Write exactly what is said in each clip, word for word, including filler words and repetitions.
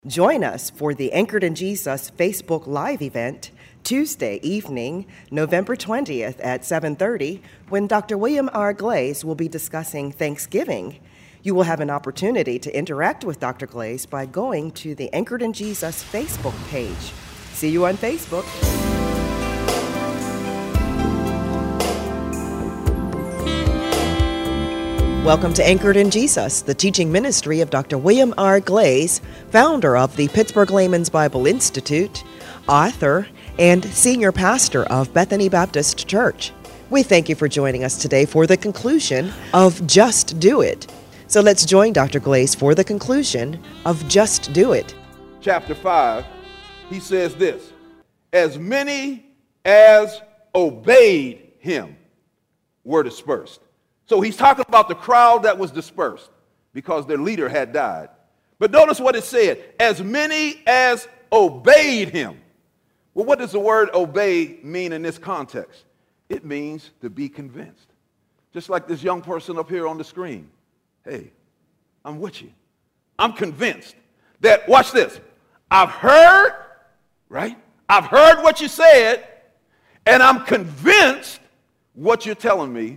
Join us for the Anchored in Jesus Facebook Live event Tuesday evening, November twentieth at seven thirty, when Doctor William R. Glaze will be discussing Thanksgiving. You will have an opportunity to interact with Doctor Glaze by going to the Anchored in Jesus Facebook page. See you on Facebook. Welcome to Anchored in Jesus, the teaching ministry of Doctor William R. Glaze, founder of the Pittsburgh Layman's Bible Institute, author, and senior pastor of Bethany Baptist Church. We thank you for joining us today for the conclusion of Just Do It. So let's join Doctor Glaze for the conclusion of Just Do It. Chapter five, he says this, as many as obeyed him were dispersed. So he's talking about the crowd that was dispersed because their leader had died. But notice what it said, as many as obeyed him. Well, what does the word obey mean in this context? It means to be convinced. Just like this young person up here on the screen. Hey, I'm with you. I'm convinced that, watch this, I've heard, right? I've heard what you said, and I'm convinced what you're telling me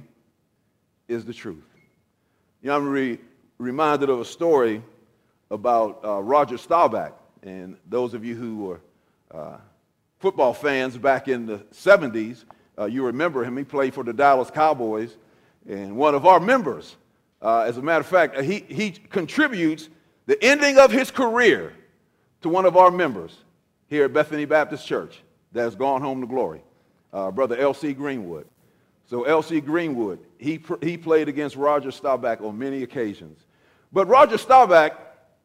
is the truth. You know, I'm re- reminded of a story about uh, Roger Staubach, and those of you who were uh, football fans back in the seventies, uh, you remember him. He played for the Dallas Cowboys, and one of our members, uh, as a matter of fact, he, he contributes the ending of his career to one of our members here at Bethany Baptist Church that has gone home to glory, uh, Brother L C Greenwood. So L C Greenwood, he, he played against Roger Staubach on many occasions. But Roger Staubach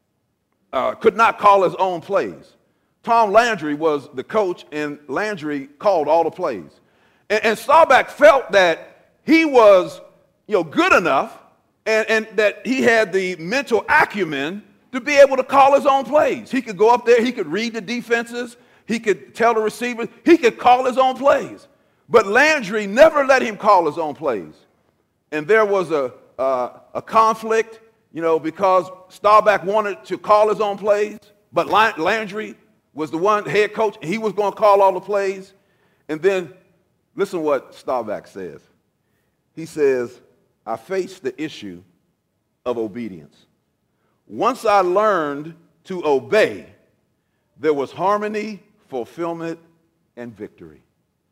uh, could not call his own plays. Tom Landry was the coach, and Landry called all the plays. And, and Staubach felt that he was, you know, good enough and, and that he had the mental acumen to be able to call his own plays. He could go up there, he could read the defenses, he could tell the receivers, he could call his own plays. But Landry never let him call his own plays. And there was a, uh, a conflict, you know, because Staubach wanted to call his own plays, but Landry was the one head coach. He was going to call all the plays. And then listen what Staubach says. He says, I faced the issue of obedience. Once I learned to obey, there was harmony, fulfillment, and victory.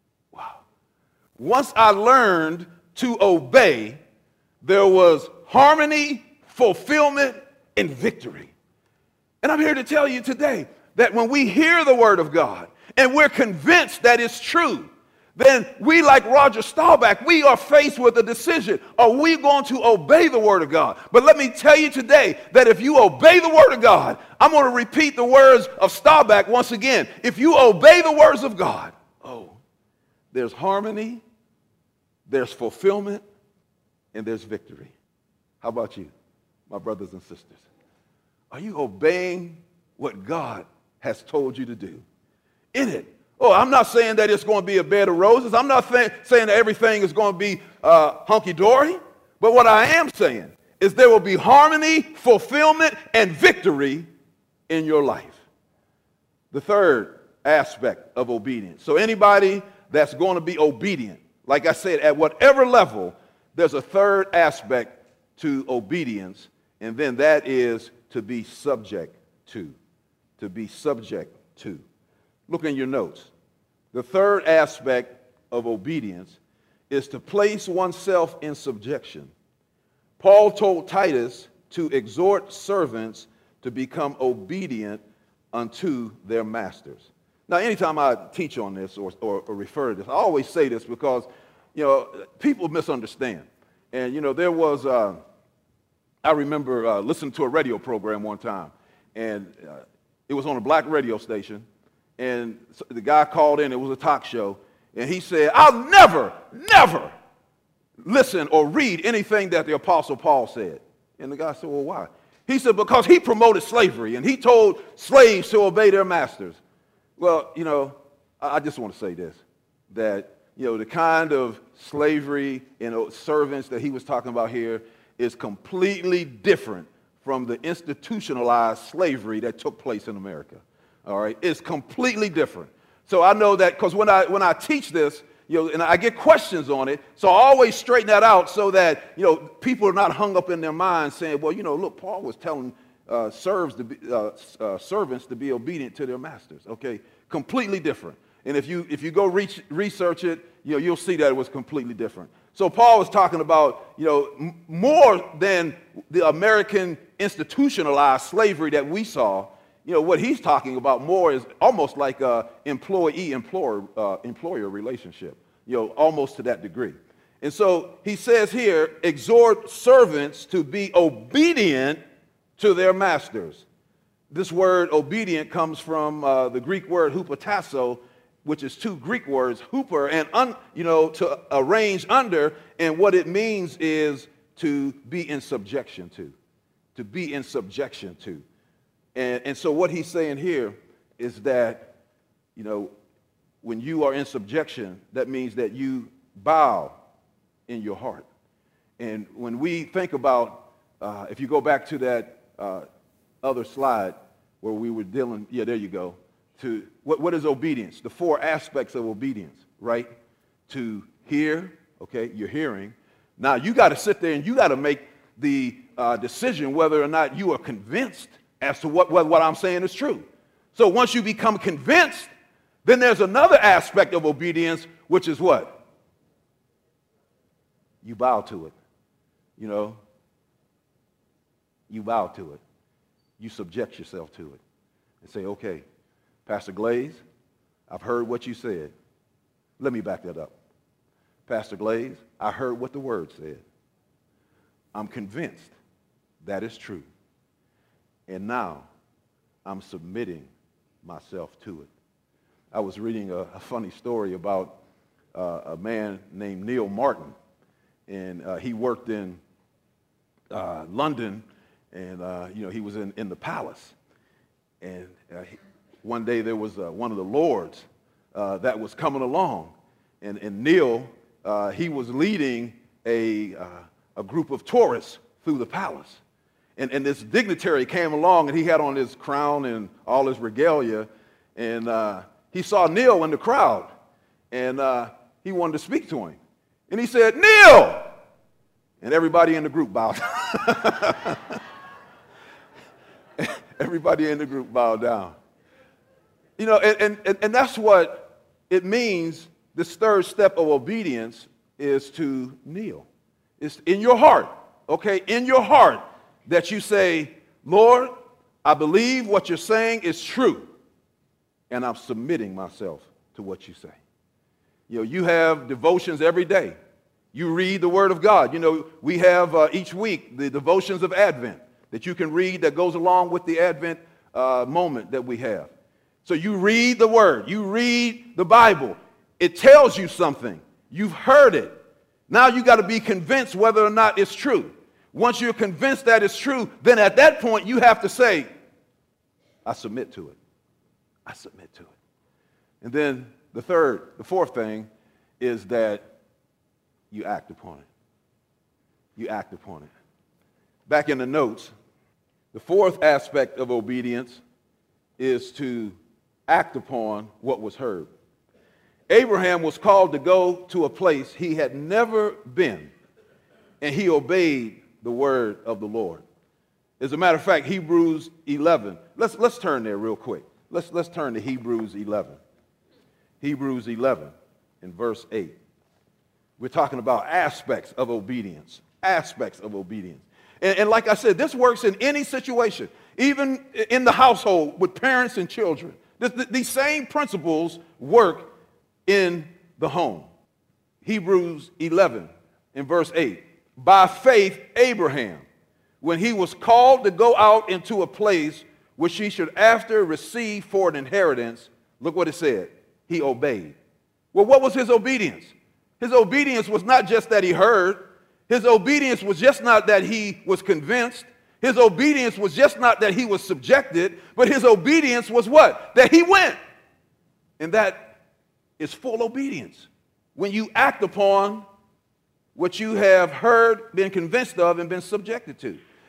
Once I learned to obey, there was harmony, fulfillment, and victory. And I'm here to tell you today that when we hear the word of God and we're convinced that it's true, then we, like Roger Staubach, we are faced with a decision. Are we going to obey the word of God? But let me tell you today that if you obey the word of God, I'm going to repeat the words of Staubach once again. If you obey the words of God, oh, there's harmony, there's fulfillment, and there's victory. How about you, my brothers and sisters? Are you obeying what God has told you to do? In it. Oh, I'm not saying that it's going to be a bed of roses. I'm not th- saying that everything is going to be uh, hunky-dory. But what I am saying is there will be harmony, fulfillment, and victory in your life. The third aspect of obedience. So anybody that's going to be obedient, like I said, at whatever level, there's a third aspect to obedience, and then that is to be subject to. To be subject to. Look in your notes. The third aspect of obedience is to place oneself in subjection. Paul told Titus to exhort servants to become obedient unto their masters. Now, anytime I teach on this or, or, or refer to this, I always say this because, you know, people misunderstand. And, you know, there was, uh, I remember uh, listening to a radio program one time, and uh, it was on a black radio station, and the guy called in, it was a talk show, and he said, I'll never, never listen or read anything that the Apostle Paul said. And the guy said, well, why? He said, because he promoted slavery, and he told slaves to obey their masters. Well, you know, I just want to say this, that, you know, the kind of slavery and servants that he was talking about here is completely different from the institutionalized slavery that took place in America. All right, it's completely different. So I know that because when I when I teach this, you know, and I get questions on it, so I always straighten that out so that, you know, people are not hung up in their minds saying, well, you know, look, Paul was telling uh, serves to be, uh, uh, servants to be obedient to their masters. Okay, completely different. And if you if you go reach, research it, you know, you'll see that it was completely different. So Paul was talking about, you know, m- more than the American institutionalized slavery that we saw. You know, what he's talking about more is almost like a employee-employer uh, employer relationship, you know, almost to that degree. And so he says here, exhort servants to be obedient to their masters. This word obedient comes from uh, the Greek word hupotasso, which is two Greek words, hooper and, un, you know, to arrange under. And what it means is to be in subjection to, to be in subjection to. And, and so what he's saying here is that, you know, when you are in subjection, that means that you bow in your heart. And when we think about, uh, if you go back to that uh, other slide where we were dealing, yeah, there you go, to what, what is obedience? The four aspects of obedience, right? To hear, okay, you're hearing. Now you got to sit there and you got to make the uh, decision whether or not you are convinced as to what, what, what I'm saying is true. So once you become convinced, then there's another aspect of obedience, which is what? You bow to it. You know, you bow to it. You subject yourself to it and say, okay, Pastor Glaze, I've heard what you said. Let me back that up. Pastor Glaze, I heard what the word said. I'm convinced that is true. And now I'm submitting myself to it. I was reading a, a funny story about uh, a man named Neil Martin. And uh, he worked in uh, London, and uh, you know, he was in, in the palace. And uh, he, one day there was uh, one of the lords uh, that was coming along. And, and Neil, uh, he was leading a, uh, a group of tourists through the palace. And, and this dignitary came along, and he had on his crown and all his regalia, and uh, he saw Neil in the crowd, and uh, he wanted to speak to him. And he said, Neil! And everybody in the group bowed. Everybody in the group bowed down. You know, and, and, and that's what it means. This third step of obedience is to kneel. It's in your heart, okay, in your heart, that you say, Lord, I believe what you're saying is true, and I'm submitting myself to what you say. You know, you have devotions every day. You read the Word of God. You know, we have uh, each week the devotions of Advent that you can read that goes along with the Advent uh, moment that we have. So you read the Word. You read the Bible. It tells you something. You've heard it. Now you got to be convinced whether or not it's true. Once you're convinced that it's true, then at that point you have to say, I submit to it. I submit to it. And then the third, the fourth thing is that you act upon it. You act upon it. Back in the notes, the fourth aspect of obedience is to act upon what was heard. Abraham was called to go to a place he had never been, and he obeyed the word of the Lord. As a matter of fact, Hebrews eleven. Let's, let's turn there real quick. Let's, let's turn to Hebrews eleven. Hebrews eleven in verse eight. We're talking about aspects of obedience. Aspects of obedience. And, and like I said, this works in any situation, even in the household with parents and children. This, these same principles work in the home. Hebrews eleven in verse eight. By faith, Abraham, when he was called to go out into a place which he should after receive for an inheritance, look what it said. He obeyed. Well, what was his obedience? His obedience was not just that he heard. His obedience was just not that he was convinced. His obedience was just not that he was subjected, but his obedience was what? That he went. And that is full obedience. When you act upon what you have heard, been convinced of, and been subjected to.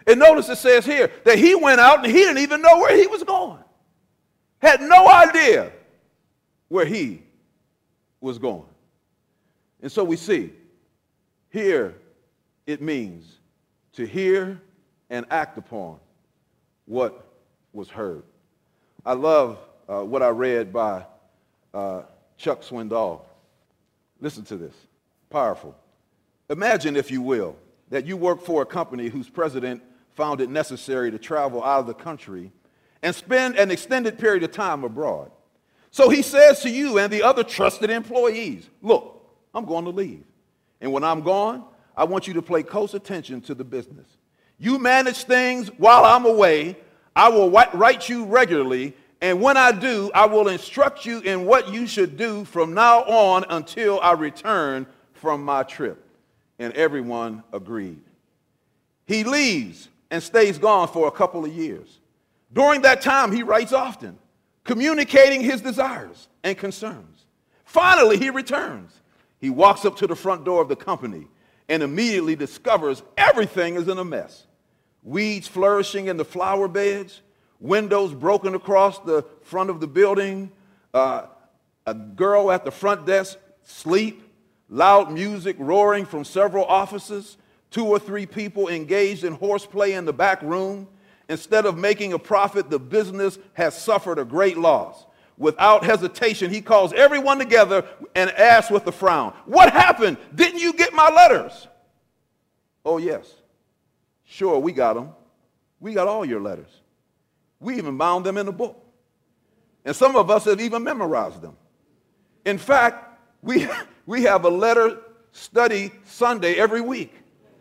And notice it says here that he went out and he didn't even know where he was going. Had no idea where he was going. And so we see here it means to hear and act upon what was heard. I love uh, what I read by uh, Chuck Swindoll. Listen to this. Powerful. Imagine, if you will, that you work for a company whose president found it necessary to travel out of the country and spend an extended period of time abroad. So he says to you and the other trusted employees, look, I'm going to leave. And when I'm gone, I want you to pay close attention to the business. You manage things while I'm away. I will write you regularly. And when I do, I will instruct you in what you should do from now on until I return from my trip. And everyone agreed. He leaves and stays gone for a couple of years. During that time, he writes often, communicating his desires and concerns. Finally, he returns. He walks up to the front door of the company and immediately discovers everything is in a mess. Weeds flourishing in the flower beds, windows broken across the front of the building, uh, a girl at the front desk asleep, loud music roaring from several offices, two or three people engaged in horseplay in the back room. Instead of making a profit, the business has suffered a great loss. Without hesitation, he calls everyone together and asks with a frown, what happened? Didn't you get my letters? Oh, yes. Sure, we got them. We got all your letters. We even bound them in a book. And some of us have even memorized them. In fact, we, we have a letter study Sunday every week.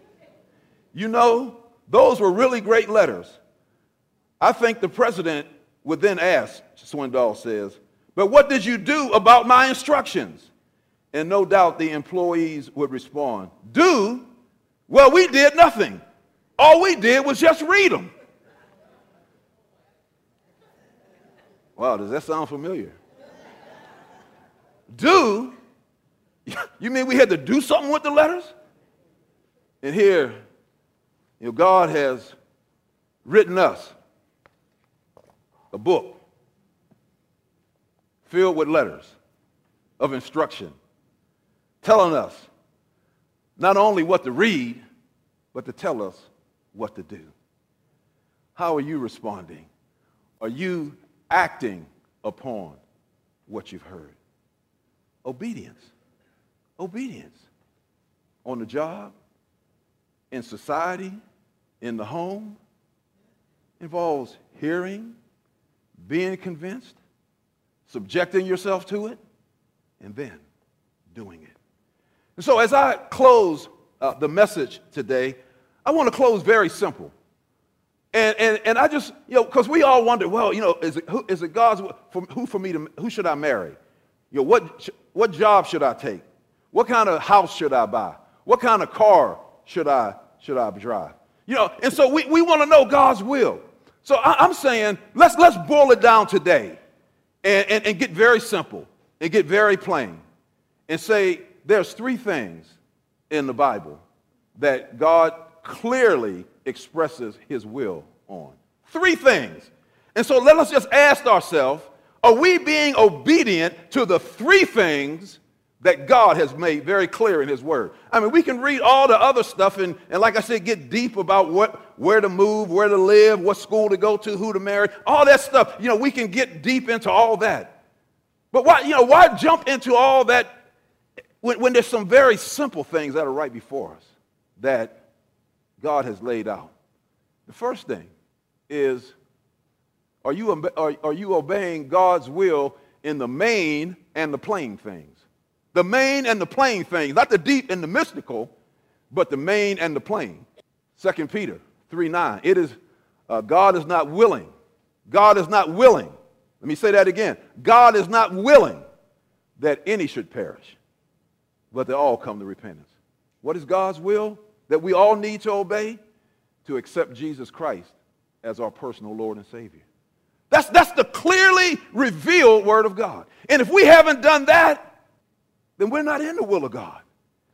You know, those were really great letters. I think the president would then ask, Swindoll says, but what did you do about my instructions? And no doubt the employees would respond, do? Well, we did nothing. All we did was just read them. Wow, does that sound familiar? Do? You mean we had to do something with the letters? And here, you know, God has written us a book filled with letters of instruction, telling us not only what to read, but to tell us what to do. How are you responding? Are you acting upon what you've heard? Obedience. Obedience. On the job, in society, in the home, involves hearing, being convinced, subjecting yourself to it, and then doing it. And so as I close uh, the message today, I want to close very simple. And, and, and I just, you know, because we all wonder, well, you know, is it, who, is it God's, for, who for me to, who should I marry? You know, what, what job should I take? What kind of house should I buy? What kind of car should I, should I drive? You know, and so we, we want to know God's will. So I, I'm saying, let's, let's boil it down today and, and, and get very simple and get very plain and say there's three things in the Bible that God clearly expresses his will on. Three things. And so let us just ask ourselves, are we being obedient to the three things that God has made very clear in his word? I mean, we can read all the other stuff and, and like I said, get deep about what, where to move, where to live, what school to go to, who to marry, all that stuff. You know, we can get deep into all that. But why, you know, why jump into all that when, when there's some very simple things that are right before us that God has laid out? The first thing is, are you, are, are you obeying God's will in the main and the plain things? The main and the plain things, not the deep and the mystical, but the main and the plain. Second Peter three nine, it is, uh, God is not willing. God is not willing. Let me say that again. God is not willing that any should perish, but they all come to repentance. What is God's will that we all need to obey? To accept Jesus Christ as our personal Lord and Savior. That's, that's the clearly revealed Word of God. And if we haven't done that, then we're not in the will of God.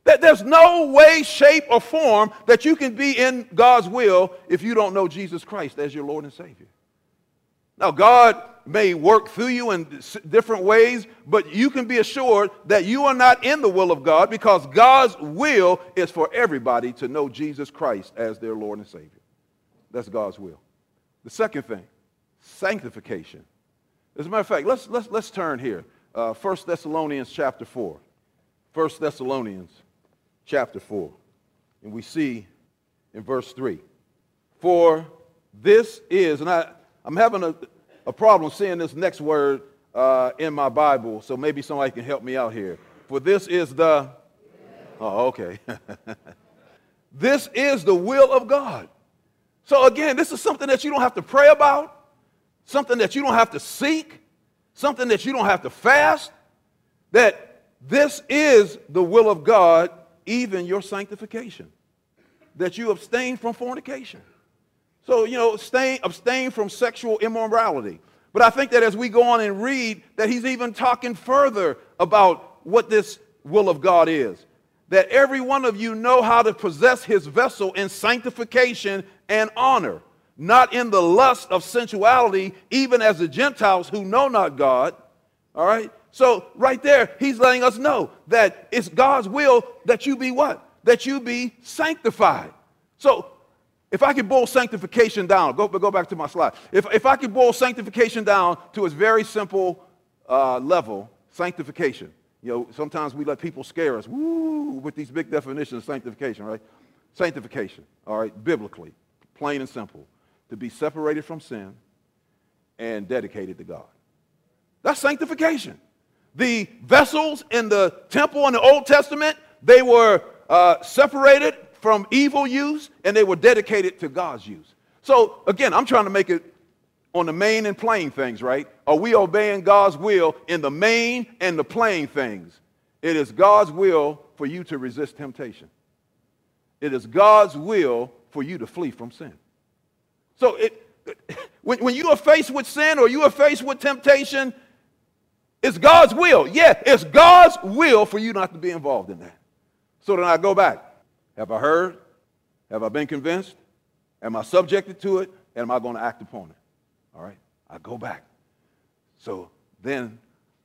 That there's no way, shape, or form that you can be in God's will if you don't know Jesus Christ as your Lord and Savior. Now, God may work through you in different ways, but you can be assured that you are not in the will of God, because God's will is for everybody to know Jesus Christ as their Lord and Savior. That's God's will. The second thing, sanctification. As a matter of fact, let's, let's, let's turn here. Uh, First Thessalonians chapter four. First Thessalonians chapter four. And we see in verse three. For this is, and I, I'm having a, a problem seeing this next word uh, in my Bible, so maybe somebody can help me out here. For this is the, oh, okay. This is the will of God. So again, this is something that you don't have to pray about, something that you don't have to seek, something that you don't have to fast, that this is the will of God, even your sanctification, that you abstain from fornication. So, you know, abstain, abstain from sexual immorality. But I think that as we go on and read, that he's even talking further about what this will of God is. That every one of you know how to possess his vessel in sanctification and honor, not in the lust of sensuality, even as the Gentiles who know not God. All right? So right there, he's letting us know that it's God's will that you be what? That you be sanctified. So if I could boil sanctification down, go, go back to my slide. If, if I could boil sanctification down to its very simple uh, level, sanctification. You know, sometimes we let people scare us, woo, with these big definitions of sanctification, right? Sanctification, all right, biblically, plain and simple, to be separated from sin and dedicated to God. That's sanctification. The vessels in the temple in the Old Testament, they were uh, separated from evil use, and they were dedicated to God's use. So, again, I'm trying to make it on the main and plain things, right? Are we obeying God's will in the main and the plain things? It is God's will for you to resist temptation. It is God's will for you to flee from sin. So it, when, when you are faced with sin or you are faced with temptation, it's God's will. Yeah, it's God's will for you not to be involved in that. So then I go back. Have I heard? Have I been convinced? Am I subjected to it? And am I going to act upon it? All right, I go back. So then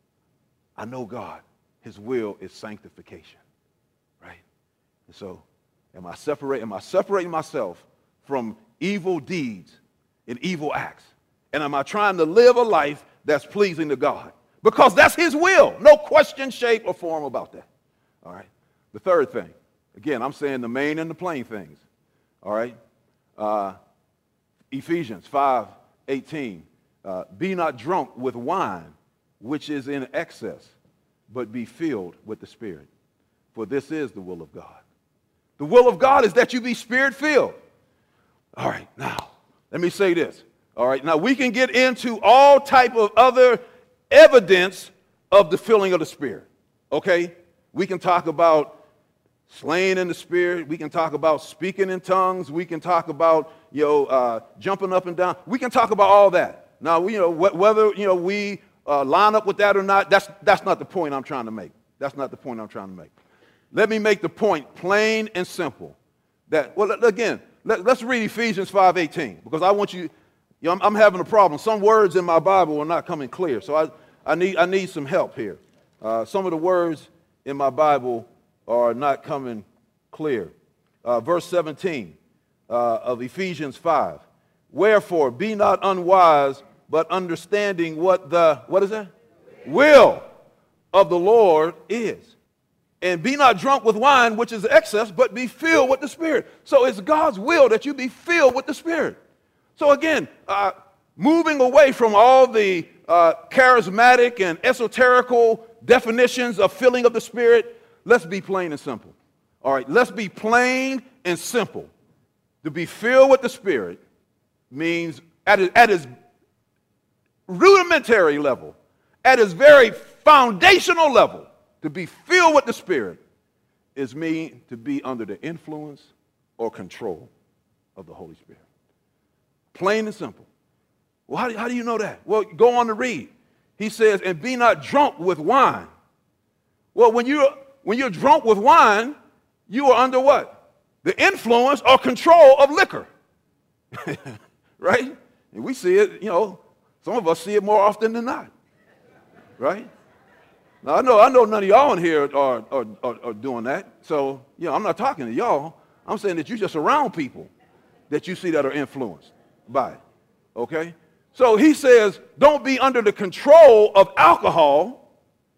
I know God, his will is sanctification, right? And so am I separate, am I separating myself from evil deeds and evil acts? And am I trying to live a life that's pleasing to God? Because that's his will. No question, shape, or form about that. All right. The third thing, again, I'm saying the main and the plain things. All right. Uh, Ephesians five eighteen, uh, be not drunk with wine, which is in excess, but be filled with the Spirit. For this is the will of God. The will of God is that you be Spirit-filled. All right, now, let me say this. All right, now we can get into all type of other evidence of the filling of the Spirit, okay? We can talk about slaying in the Spirit. We can talk about speaking in tongues. We can talk about, you know, uh, jumping up and down. We can talk about all that. Now, we, you know, wh- whether, you know, we uh, line up with that or not, that's, that's not the point I'm trying to make. That's not the point I'm trying to make. Let me make the point plain and simple. That, well, again, let, let's read Ephesians five eighteen, because I want you, you know, I'm, I'm having a problem. Some words in my Bible are not coming clear, so I, I, need, I need some help here. Uh, some of the words in my Bible are not coming clear. Uh, verse seventeen uh, of Ephesians five. Wherefore, be not unwise, but understanding what the, what is that? Will of the Lord is. And be not drunk with wine, which is excess, but be filled with the Spirit. So it's God's will that you be filled with the Spirit. So again, uh, moving away from all the uh, charismatic and esoterical definitions of filling of the Spirit, let's be plain and simple. All right, let's be plain and simple. To be filled with the Spirit means at, at its rudimentary level, at its very foundational level, to be filled with the Spirit is mean to be under the influence or control of the Holy Spirit. Plain and simple. Well, how do, how do you know that? Well, go on to read. He says, and be not drunk with wine. Well, when you're, when you're drunk with wine, you are under what? The influence or control of liquor. Right? And we see it, you know, some of us see it more often than not. Right? Now, I know I know none of y'all in here are, are, are, are doing that. So, you know, I'm not talking to y'all. I'm saying that you're just around people that you see that are influenced by it. Okay? So he says, don't be under the control of alcohol,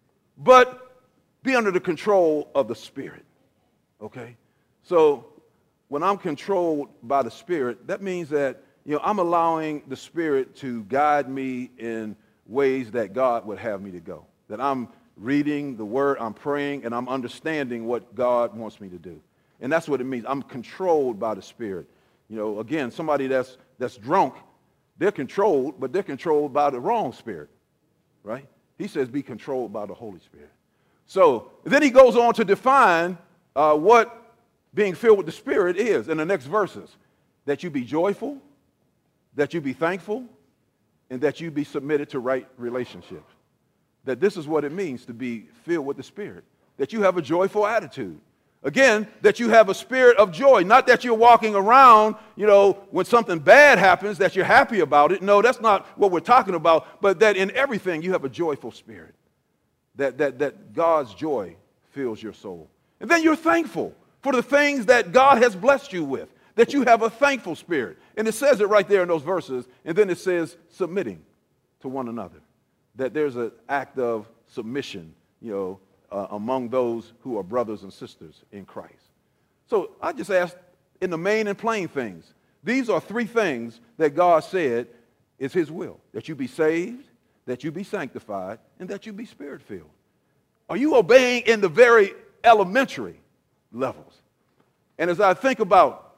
but be under the control of the Spirit. Okay? So when I'm controlled by the Spirit, that means that, you know, I'm allowing the Spirit to guide me in ways that God would have me to go. That I'm reading the Word, I'm praying, and I'm understanding what God wants me to do. And that's what it means. I'm controlled by the Spirit. You know, again, somebody that's that's drunk, they're controlled, but they're controlled by the wrong spirit, right? He says be controlled by the Holy Spirit. So then he goes on to define uh, what being filled with the Spirit is in the next verses. That you be joyful, that you be thankful, and that you be submitted to right relationships. That this is what it means to be filled with the Spirit. That you have a joyful attitude. Again, that you have a spirit of joy. Not that you're walking around, you know, when something bad happens, that you're happy about it. No, that's not what we're talking about. But that in everything you have a joyful spirit. That, that, that God's joy fills your soul. And then you're thankful for the things that God has blessed you with. That you have a thankful spirit. And it says it right there in those verses. And then it says submitting to one another. That there's an act of submission, you know, uh, among those who are brothers and sisters in Christ. So I just asked in the main and plain things. These are three things that God said is his will. That you be saved, that you be sanctified, and that you be spirit-filled. Are you obeying in the very elementary levels? And as I think about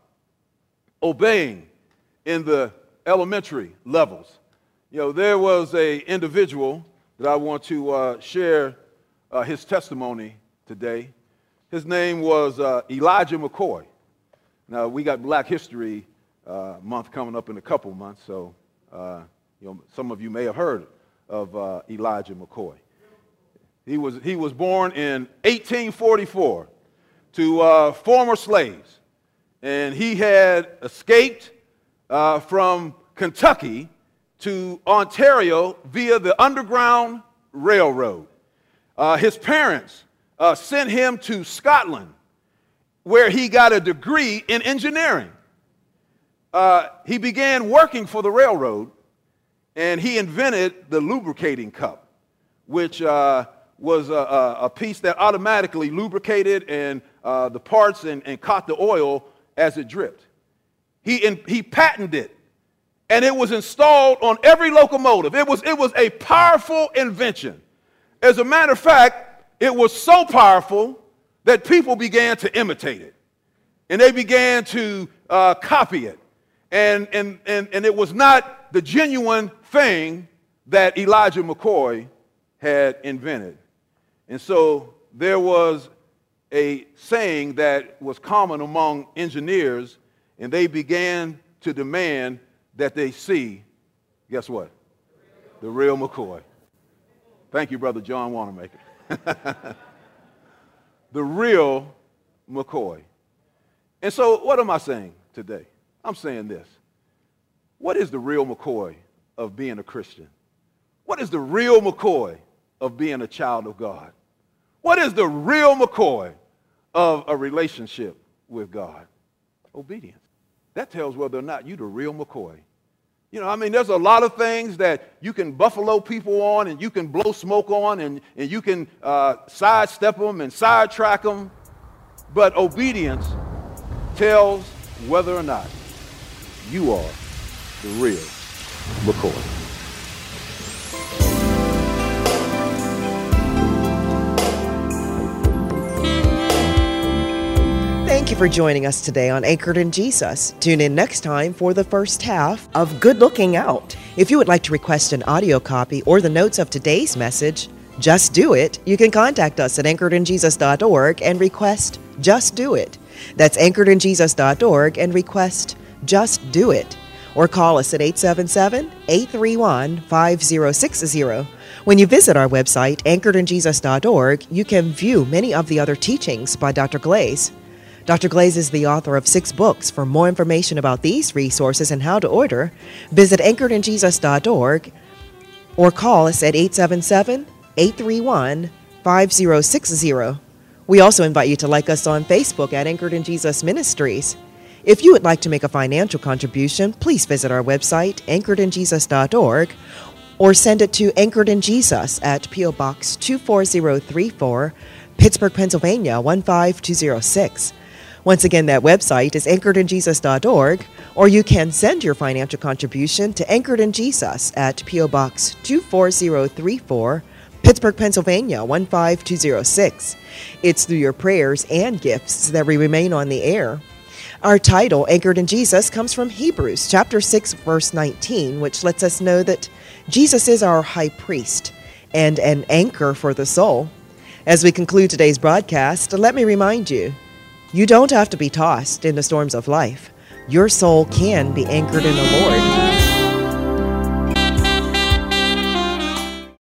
obeying in the elementary levels, you know, there was an individual that I want to uh, share uh, his testimony today. His name was uh, Elijah McCoy. Now, we got Black History uh, Month coming up in a couple months, so uh, you know, some of you may have heard of uh, Elijah McCoy. He was, he was born in eighteen forty-four to uh, former slaves, and he had escaped uh, from Kentucky to Ontario via the Underground Railroad. Uh, his parents uh, sent him to Scotland, where he got a degree in engineering. Uh, he began working for the railroad, and he invented the lubricating cup, which uh, was a, a piece that automatically lubricated and uh, the parts and, and caught the oil as it dripped. He, in, he patented it. And it was installed on every locomotive. It was, it was a powerful invention. As a matter of fact, it was so powerful that people began to imitate it. And they began to uh, copy it. And, and, and, and it was not the genuine thing that Elijah McCoy had invented. And so there was a saying that was common among engineers, and they began to demand that they see, guess what? The real McCoy. Thank you, Brother John Wanamaker. The real McCoy. And so what am I saying today? I'm saying this. What is the real McCoy of being a Christian? What is the real McCoy of being a child of God? What is the real McCoy of a relationship with God? Obedience. That tells whether or not you're the real McCoy. You know, I mean, there's a lot of things that you can buffalo people on and you can blow smoke on and, and you can uh, sidestep them and sidetrack them. But obedience tells whether or not you are the real McCoy. Thank you for joining us today on Anchored in Jesus. Tune in next time for the first half of Good Looking Out. If you would like to request an audio copy or the notes of today's message, Just Do It, you can contact us at anchored in jesus dot org and request Just Do It. That's anchored in jesus dot org and request Just Do It. Or call us at eight seven seven, eight three one, five zero six zero. When you visit our website, anchored in jesus dot org, you can view many of the other teachings by Doctor Glaze. Doctor Glaze is the author of six books. For more information about these resources and how to order, visit anchored in jesus dot org or call us at eight seven seven, eight three one, five zero six zero. We also invite you to like us on Facebook at Anchored in Jesus Ministries. If you would like to make a financial contribution, please visit our website, anchored in jesus dot org, or send it to Anchored in Jesus at P O Box two four zero three four, Pittsburgh, Pennsylvania one five two zero six. Once again, that website is anchored in jesus dot org, or you can send your financial contribution to Anchored in Jesus at P O Box two four zero three four, Pittsburgh, Pennsylvania one five two zero six. It's through your prayers and gifts that we remain on the air. Our title, Anchored in Jesus, comes from Hebrews chapter six, verse nineteen, which lets us know that Jesus is our high priest and an anchor for the soul. As we conclude today's broadcast, let me remind you, you don't have to be tossed in the storms of life. Your soul can be anchored in the Lord.